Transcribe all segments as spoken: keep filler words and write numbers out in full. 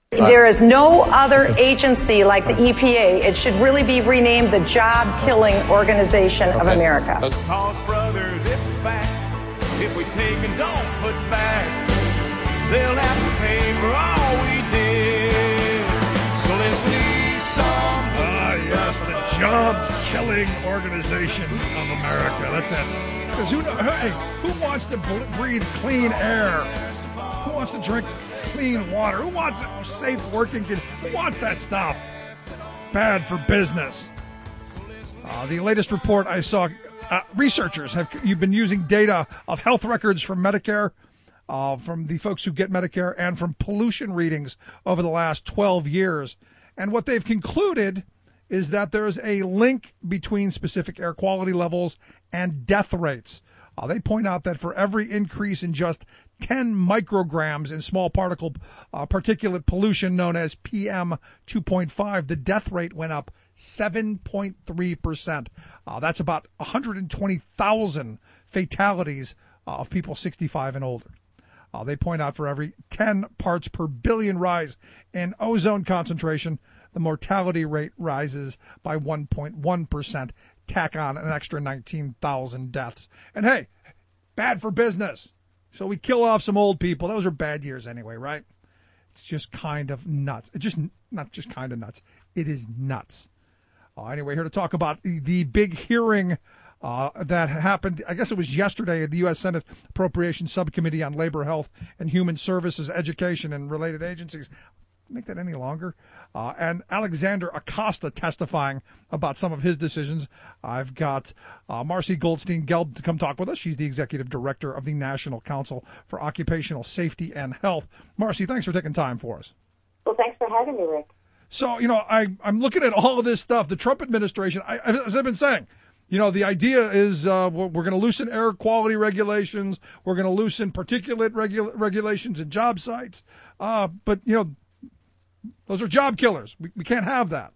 There is no other agency like the E P A. It should really be renamed the Job-Killing Organization okay. of America. Cause, brothers, it's a fact. If we take and don't put back, they'll have to pay for all we did. So let's leave some. Ah, yes, the Job-Killing Organization of America. That's it. Because who, hey, who wants to breathe clean air? Who wants to drink clean water? Who wants safe working? Who wants that stuff? Bad for business. Uh, the latest report I saw, uh, researchers have you've been using data of health records from Medicare, uh, from the folks who get Medicare, and from pollution readings over the last twelve years. And what they've concluded is that there's a link between specific air quality levels and death rates. Uh, they point out that for every increase in just ten micrograms in small particle uh, particulate pollution known as P M two point five, the death rate went up seven point three percent. Uh, that's about one hundred twenty thousand fatalities uh, of people sixty-five and older. Uh, they point out for every ten parts per billion rise in ozone concentration, the mortality rate rises by one point one percent. Tack on an extra nineteen thousand deaths. And hey, bad for business. So we kill off some old people. Those are bad years anyway, right? It's just kind of nuts. It's just not just kind of nuts. It is nuts. Uh, anyway, here to talk about the, the big hearing uh, that happened. I guess it was yesterday at the U S Senate Appropriations Subcommittee on Labor, Health, and Human Services, Education, and Related Agencies. Make that any longer. Uh, and Alexander Acosta testifying about some of his decisions. I've got uh, Marcy Goldstein-Gelb to come talk with us. She's the executive director of the National Council for Occupational Safety and Health. Marcy, thanks for taking time for us. Well, thanks for having me, Rick. So, you know, I, I'm looking at all of this stuff. The Trump administration, I, as I've been saying, you know, the idea is uh, we're, we're going to loosen air quality regulations. We're going to loosen particulate regu- regulations at job sites. Uh, but, you know, those are job killers. We, we can't have that.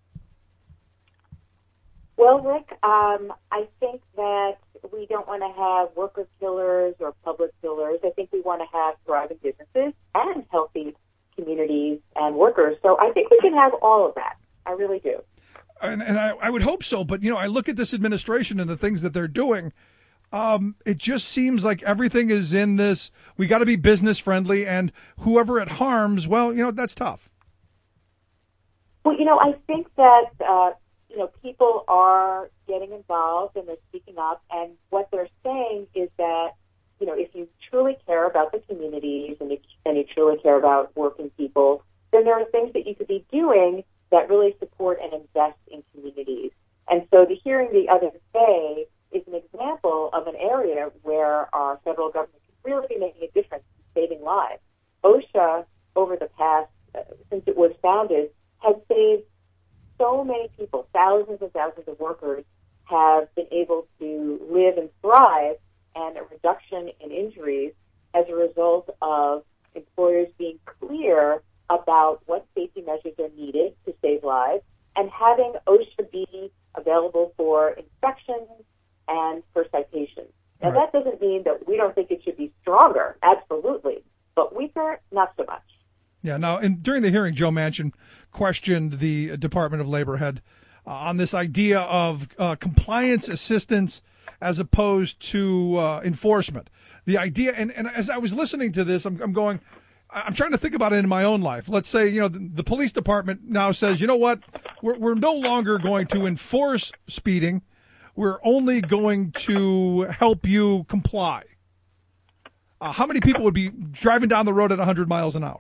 Well, Rick, um, I think that we don't want to have worker killers or public killers. I think we want to have thriving businesses and healthy communities and workers. So I think we can have all of that. I really do. And, and I, I would hope so. But, you know, I look at this administration and the things that they're doing. Um, it just seems like everything is in this. We got to be business friendly, and whoever it harms, well, you know, that's tough. Well, you know, I think that, uh, you know, people are getting involved and they're speaking up. And what they're saying is that, you know, if you truly care about the communities and you, and you truly care about working people, then there are things that you could be doing that really support and invest in communities. And so the hearing the other day is an example of an area where our federal government can really be making a difference in saving lives. OSHA, over the past, uh, since it was founded, has saved so many people. Thousands and thousands of workers have been able to live and thrive, and a reduction in injuries as a result of employers being clear about what safety measures are needed to save lives and having OSHA be available for inspections and for citations. Now, right. That doesn't mean that we don't think it should be stronger, absolutely, but weaker, not so much. Yeah, now, and during the hearing, Joe Manchin questioned the Department of Labor head uh, on this idea of uh, compliance assistance as opposed to uh, enforcement. The idea, and, and as I was listening to this, I'm, I'm going, I'm trying to think about it in my own life. Let's say, you know, the, the police department now says, you know what, we're, we're no longer going to enforce speeding. We're only going to help you comply. Uh, how many people would be driving down the road at one hundred miles an hour?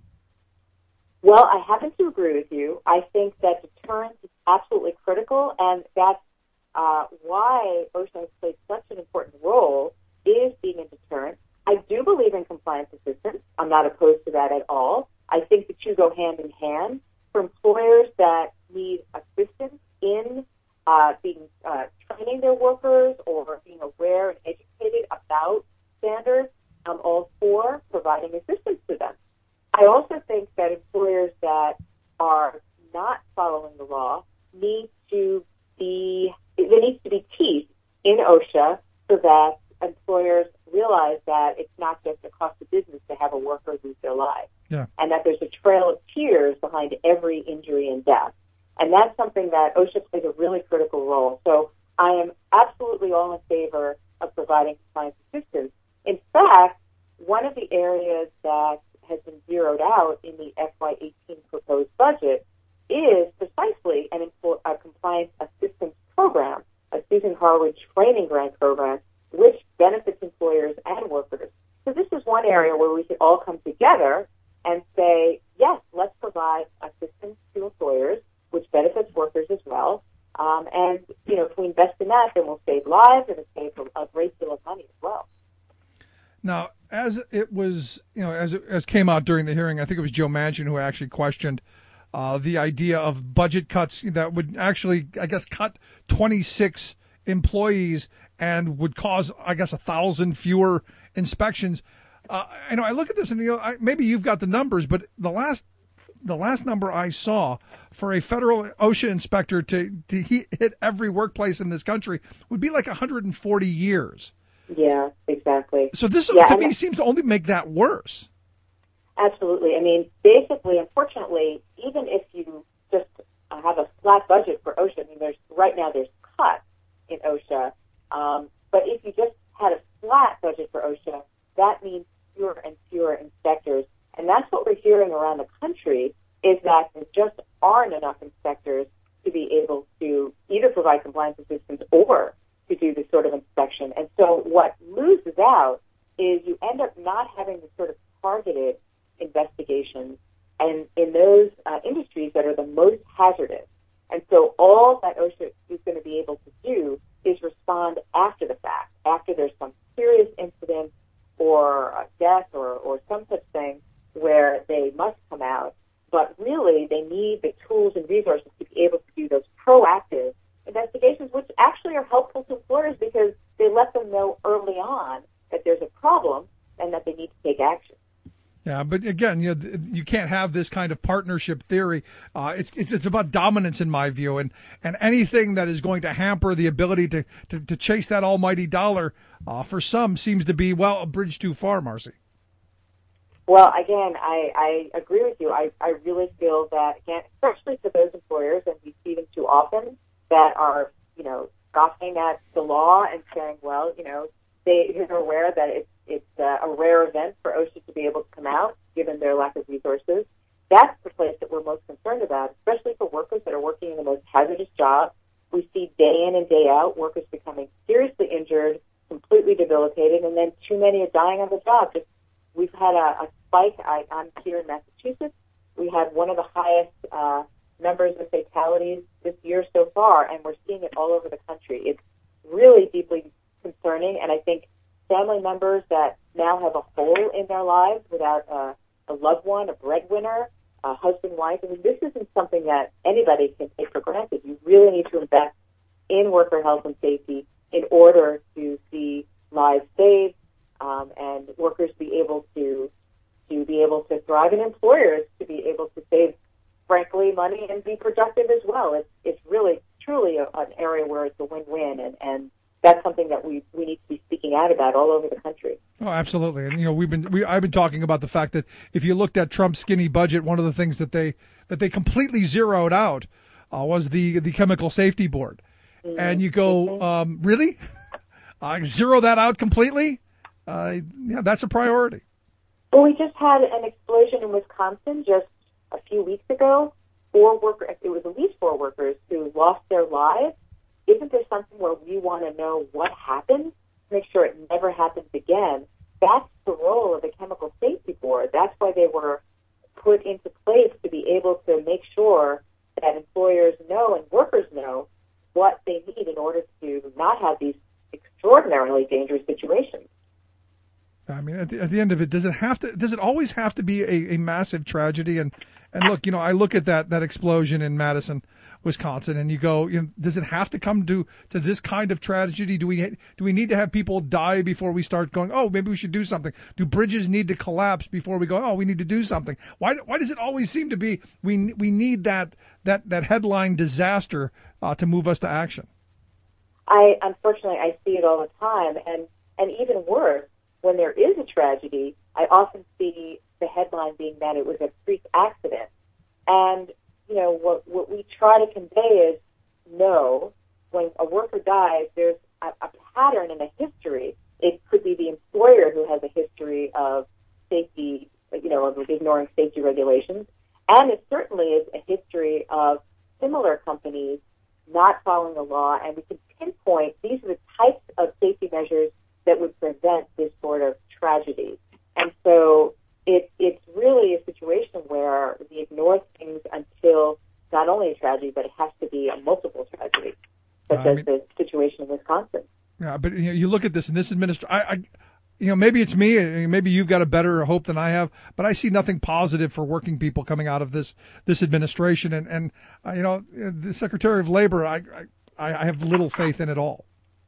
Well, I happen to agree with you. I think that deterrence is absolutely critical, and that's uh, why OSHA has played such an important role, is being a deterrent. I do believe in compliance assistance. I'm not opposed to that at all. I think the two go hand in hand. For employers that need assistance in uh, being uh, training their workers or being aware and educated about standards, I'm all for providing assistance to them. I also think that employers that are not following the law need to be, there needs to be teeth in OSHA so that employers realize that it's not just a cost of business to have a worker lose their lives. Yeah. And that there's a trail of volunteers behind every injury and death. And that's something that OSHA plays a really critical role. So I am absolutely all in favor of providing compliance assistance. In fact, one of the areas that has been zeroed out in the F Y eighteen proposed budget is precisely an empl- a compliance assistance program, a Susan Harwood training grant program, which benefits employers and workers. So this is one area where we could all come together and say, yes, let's provide assistance to employers, which benefits workers as well. Um, and, you know, if we invest in that, then we'll save lives and it'll save a great deal of money as well. Now, as it was, you know, as it, as came out during the hearing, I think it was Joe Manchin who actually questioned uh, the idea of budget cuts that would actually, I guess, cut twenty-six employees and would cause, I guess, a thousand fewer inspections. Uh, I know I look at this and you know, I, maybe you've got the numbers, but the last the last number I saw for a federal OSHA inspector to to hit every workplace in this country would be like one hundred forty years. Yeah, exactly. So this, yeah, to me, seems to only make that worse. Absolutely. I mean, basically, unfortunately, even if you just have a flat budget for OSHA, I mean, there's right now there's cuts in OSHA, um, but if you just had a flat budget for OSHA, that means fewer and fewer inspectors. And that's what we're hearing around the country, is that there just aren't enough inspectors to be able to either provide compliance assistance or to do this sort of inspection. And so what loses out is you end up not having the sort of targeted investigations and in those uh, industries that are the most hazardous. And so all that OSHA is going to be able to do is respond after the fact, after there's some serious incident or a death or, or some such thing where they must come out. But really, they need the tools and resources to be able to do those proactive investigations, which actually are helpful to employers because they let them know early on that there's a problem and that they need to take action. Yeah, but again, you know, you can't have this kind of partnership theory. Uh, it's it's it's about dominance, in my view, and and anything that is going to hamper the ability to to, to chase that almighty dollar uh, for some seems to be, well, a bridge too far, Marcy. Well, again, I, I agree with you. I, I really feel that, again, especially to those employers, and we see them too often, that are, you know, scoffing at the law and saying, well, you know, they are aware that it's, it's uh, a rare event for OSHA to be able to come out, given their lack of resources. That's the place that we're most concerned about, especially for workers that are working in the most hazardous jobs. We see day in and day out workers becoming seriously injured, completely debilitated, and then too many are dying on the job. Just, we've had a, a spike. I, I'm here in Massachusetts. We had one of the highest uh, numbers of fatalities this year so far, and we're seeing it all over the country. It's really deeply concerning, and I think family members that now have a hole in their lives without a, a loved one, a breadwinner, a husband, wife, I mean, this isn't something that anybody can take for granted. You really need to invest in worker health and safety in order to see lives saved um, and workers be able to to be able to thrive, and employers to be able to save, frankly, money and be productive as well. It's it's really, truly a, an area where it's a win-win, and, and that's something that we, we need to be speaking out about all over the country. Oh, absolutely. And, you know, we've been, we, I've been talking about the fact that if you looked at Trump's skinny budget, one of the things that they, that they completely zeroed out uh, was the, the Chemical Safety Board. Mm-hmm. And you go, mm-hmm. um, really? uh, zero that out completely? Uh, yeah, that's a priority. Well, we just had an explosion in Wisconsin just a few weeks ago. Four workers, it was at least four workers who lost their lives. Isn't there something where we want to know what happened, make sure it never happens again? That's the role of the Chemical Safety Board. That's why they were put into place, to be able to make sure that employers know and workers know what they need in order to not have these extraordinarily dangerous situations. I mean, at the, at the end of it, does it have to? Does it always have to be a, a massive tragedy? And and look, you know, I look at that that explosion in Madison, Wisconsin, and you go, you know, does it have to come to to this kind of tragedy? Do we do we need to have people die before we start going, oh, maybe we should do something? Do bridges need to collapse before we go, oh, we need to do something? Why why does it always seem to be we we need that that that headline disaster uh, to move us to action? I unfortunately I see it all the time, and and even worse, when there is a tragedy, I often see the headline being that it was a freak accident. And, you know, what, what we try to convey is, no, when a worker dies, there's a, a pattern and a history. It could be the employer who has a history of safety, you know, of ignoring safety regulations. And it certainly is a history of similar companies not following the law. And we can pinpoint these are the types of safety measures that would prevent this sort of tragedy. And so it, it's really a situation where we ignore things until not only a tragedy, but it has to be a multiple tragedy, such I as mean, the situation in Wisconsin. Yeah, but you know, you look at this, and this administration, I, I, you know, maybe it's me, maybe you've got a better hope than I have, but I see nothing positive for working people coming out of this this administration. And, and uh, you know, the Secretary of Labor, I, I, I have little faith in at all.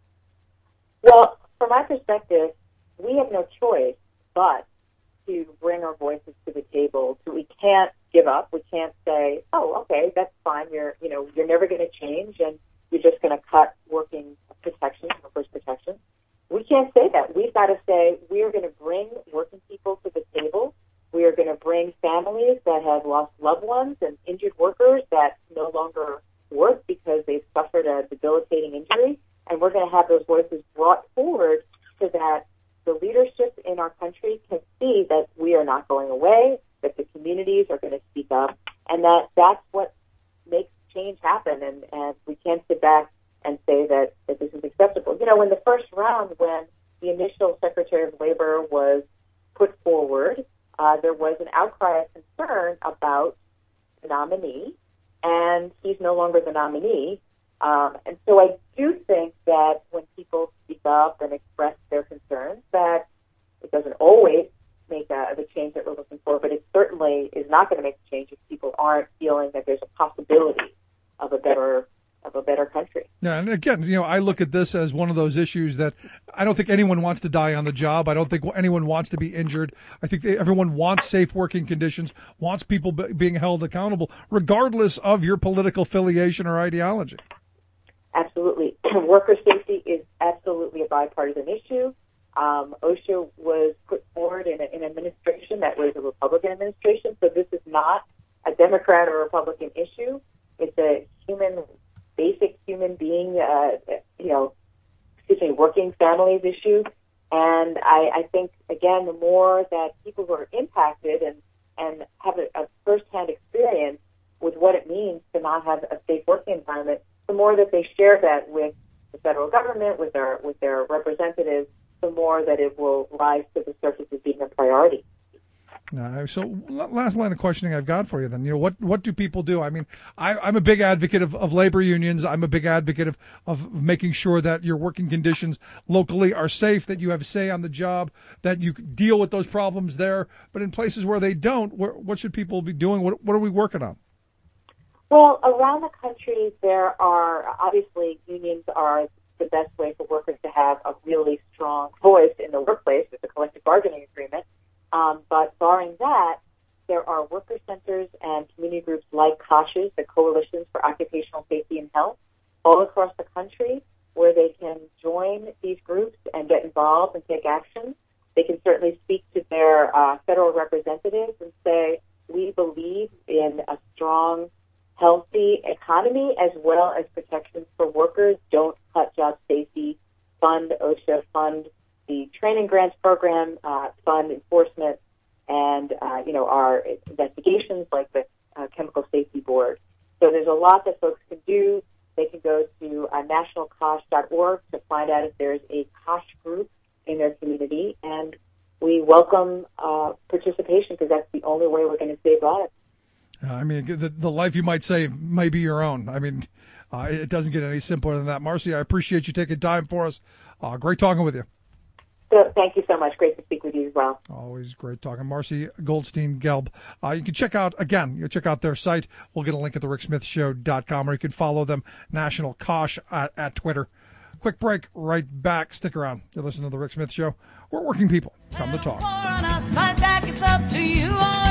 Well, from my perspective, we have no choice but to bring our voices to the table. So we can't give up. We can't say, "Oh, okay, that's fine. You're, you know, you're never going to change, and you're just going to cut working protection, workers' protection." We can't say that. We've got to say we are going to bring working people to the table. We are going to bring families that have lost loved ones and injured workers that no longer work because they've suffered a debilitating injury, and we're going to have those voices brought forward so that the leadership in our country can see that we are not going away, that the communities are going to speak up, and that that's what makes change happen. And, and we can't sit back and say that, that this is acceptable. You know, in the first round, when the initial Secretary of Labor was put forward, uh, there was an outcry of concern about the nominee, and he's no longer the nominee. Um, and so I do think that when people speak up and express their concerns, that it doesn't always make uh, the change that we're looking for, but it certainly is not going to make the change if people aren't feeling that there's a possibility of a better of a better country. Yeah, and again, you know, I look at this as one of those issues that I don't think anyone wants to die on the job. I don't think anyone wants to be injured. I think they, everyone wants safe working conditions, wants people b- being held accountable, regardless of your political affiliation or ideology. Absolutely. Worker safety is absolutely a bipartisan issue. Um, OSHA was put forward in, a, in an administration that was a Republican administration, so this is not a Democrat or Republican issue. It's a human, basic human being, uh, you know, excuse me, working families issue. And I, I think, again, the more that people who are impacted and, and have a, a firsthand experience with what it means to not have a safe working environment, the more that they share that with the federal government, with their with their representatives, the more that it will rise to the surface as being a priority. Uh, so last line of questioning I've got for you then, you know, what, what do people do? I mean, I, I'm a big advocate of, of labor unions. I'm a big advocate of, of making sure that your working conditions locally are safe, that you have say on the job, that you deal with those problems there. But in places where they don't, what, what should people be doing? What, what are we working on? Well, around the country, there are, obviously, unions are the best way for workers to have a really strong voice in the workplace with the collective bargaining agreement. Um, but barring that, there are worker centers and community groups like COSHs, the Coalitions for Occupational Safety and Health, all across the country where they can join these groups and get involved and take action. They can certainly speak to their uh, federal representatives and say, we believe in a strong, healthy economy as well as protections for workers. Don't cut job safety. Fund OSHA, fund the training grants program, uh, fund enforcement, and, uh, you know, our investigations like the uh, Chemical Safety Board. So there's a lot that folks can do. They can go to uh, national cosh dot org to find out if there's a COSH group in their community, and we welcome uh, participation because that's the only way we're going to save lives. Uh, I mean, the, the life you might save may be your own. I mean, uh, it doesn't get any simpler than that. Marcy, I appreciate you taking time for us. Uh, great talking with you. So, thank you so much. Great to speak with you as well. Always great talking. Marcy Goldstein Gelb. Uh, you can check out, again, you check out their site. We'll get a link at the rick smith show dot com, or you can follow them, National Cosh, at, at Twitter. Quick break, right back. Stick around. You're listening to The Rick Smith Show. We're working people. Come to talk. It's up to you.